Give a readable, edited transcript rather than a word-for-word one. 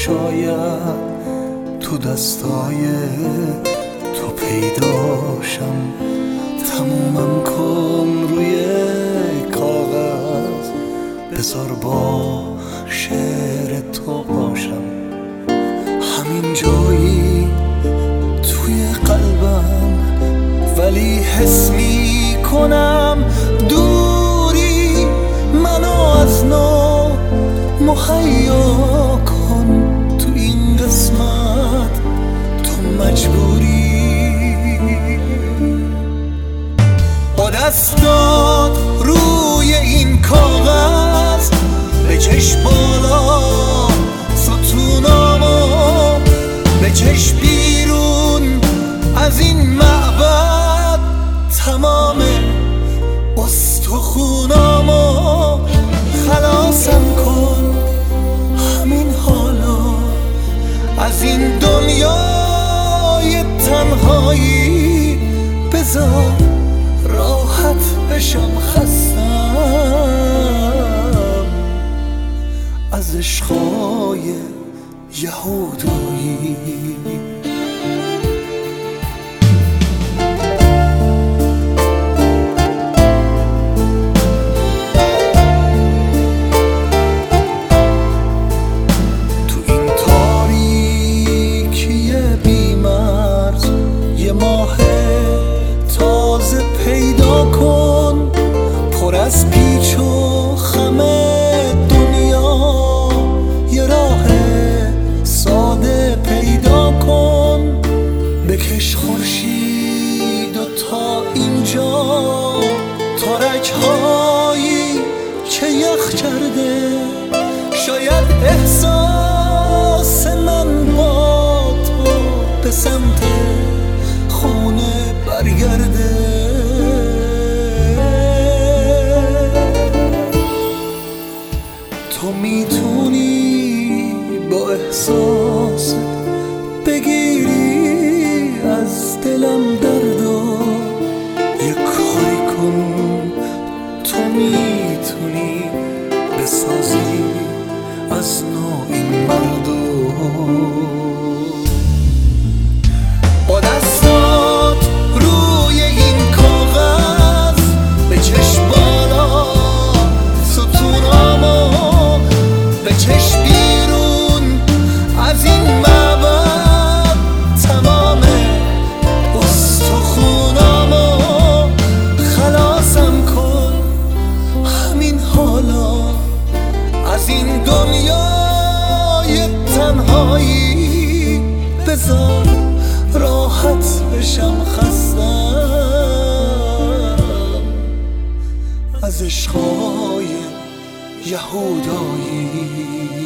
شاید تو دستای تو پیداشم. تمومم کن روی کاغذ، بذار با شعر تو باشم. همین جایی توی قلبم، ولی حس می کنم دوری. منو از نو مهیا کن، تو این قسمت تو مجبوری. با دستات روی این کاغذ بکش بالا ستونامو، بکش بیرون از این معبد تمام استخونامو. خلاصم کن همین حالا از این دنیای تنهایی، بذار راحت بشم. خستم از عشقای یهودایی. تو این تاریکی بی‌مرز یه ماه تازه پیدا کن، پر از پیچ و خم دنیا یه راه ساده پیدا کن. بکش خورشید و تا اینجا تارک هایی که یخ کرده، شاید احساس من با تو به سمت خونه برگرده. تو میتونی با احساس بگیری از دلم دردو، یه کاری کن. تو میتونی بسازی از نو این مردو. با دستات روی این کاغذ بکش بالا ستونامو، بکش بیرون از این معبد تمام استخونامو. خلاصم کن همین حالا از این دنیای تنهایی، بذار راحت بشم. خستم از عشقای یهودایی.